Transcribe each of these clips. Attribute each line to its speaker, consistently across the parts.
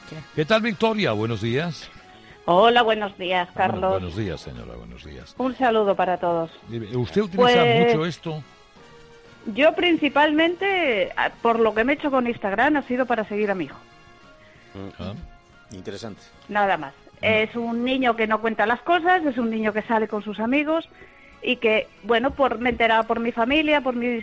Speaker 1: ¿Qué tal, Victoria? Buenos días.
Speaker 2: Hola, buenos días, Carlos.
Speaker 1: Buenos días, señora, buenos días.
Speaker 2: Un saludo para todos.
Speaker 1: ¿Usted utiliza mucho esto?
Speaker 2: Yo principalmente, por lo que me he hecho con Instagram, ha sido para seguir a mi hijo.
Speaker 3: Interesante.
Speaker 2: Nada más. Es un niño que no cuenta las cosas, es un niño que sale con sus amigos y que, bueno, me he enterado por mi familia, por mis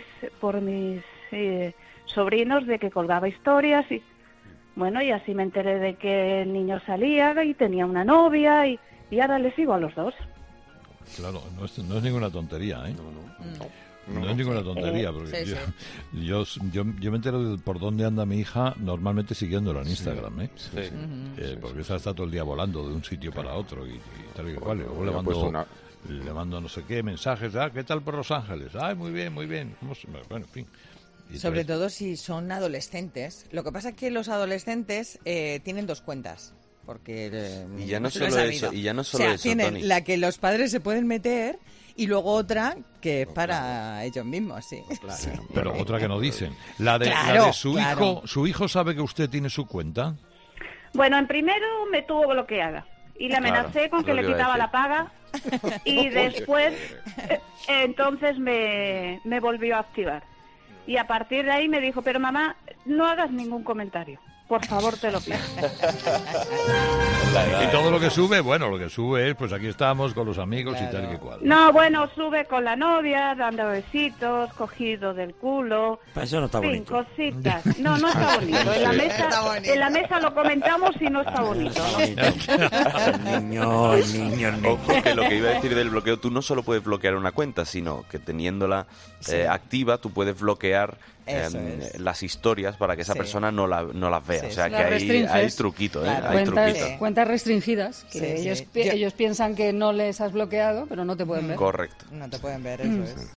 Speaker 2: sobrinos, de que colgaba historias y, bueno, y así me enteré de que el niño salía y tenía una novia y ahora le sigo a los dos.
Speaker 1: Claro, no es ninguna tontería, ¿eh? No es ninguna tontería, porque yo me entero de por dónde anda mi hija normalmente siguiéndola en Instagram, ¿eh? Porque esa está todo el día volando de un sitio para otro y tal y cual. Luego le mando no sé qué mensajes, ¿qué tal por Los Ángeles? Ay, muy bien, muy bien. Bueno, en fin.
Speaker 4: Sobre todo si son adolescentes. Lo que pasa es que los adolescentes tienen dos cuentas. Porque
Speaker 3: y ya no solo eso,
Speaker 4: tienen
Speaker 3: Toni.
Speaker 4: la que los padres se pueden meter y luego otra que es para ellos mismos, sí.
Speaker 3: Claro,
Speaker 4: sí.
Speaker 1: Pero otra que no dicen. La de su hijo sabe que usted tiene su cuenta.
Speaker 2: Bueno, en primero me tuvo bloqueada y le amenacé con que le quitaba la paga y después entonces me volvió a activar. Y a partir de ahí me dijo, pero mamá, no hagas ningún comentario. Por favor, te lo pido.
Speaker 1: Y todo lo que sube, lo que sube es, pues aquí estamos con los amigos y tal y cual.
Speaker 2: No, bueno, sube con la novia, dando besitos, cogido del culo.
Speaker 5: Eso no está bonito.
Speaker 2: Cositas. No está bonito. En la mesa lo comentamos y no está bonito.
Speaker 5: El niño.
Speaker 3: Ojo, que lo que iba a decir del bloqueo, tú no solo puedes bloquear una cuenta, sino que teniéndola activa, tú puedes bloquear las historias para que esa persona no las vea. O sea, que hay truquito, hay truquito.
Speaker 6: Cuentas restringidas, que ellos piensan que no les has bloqueado, pero no te pueden ver.
Speaker 3: Correcto.
Speaker 4: No te pueden ver, eso es.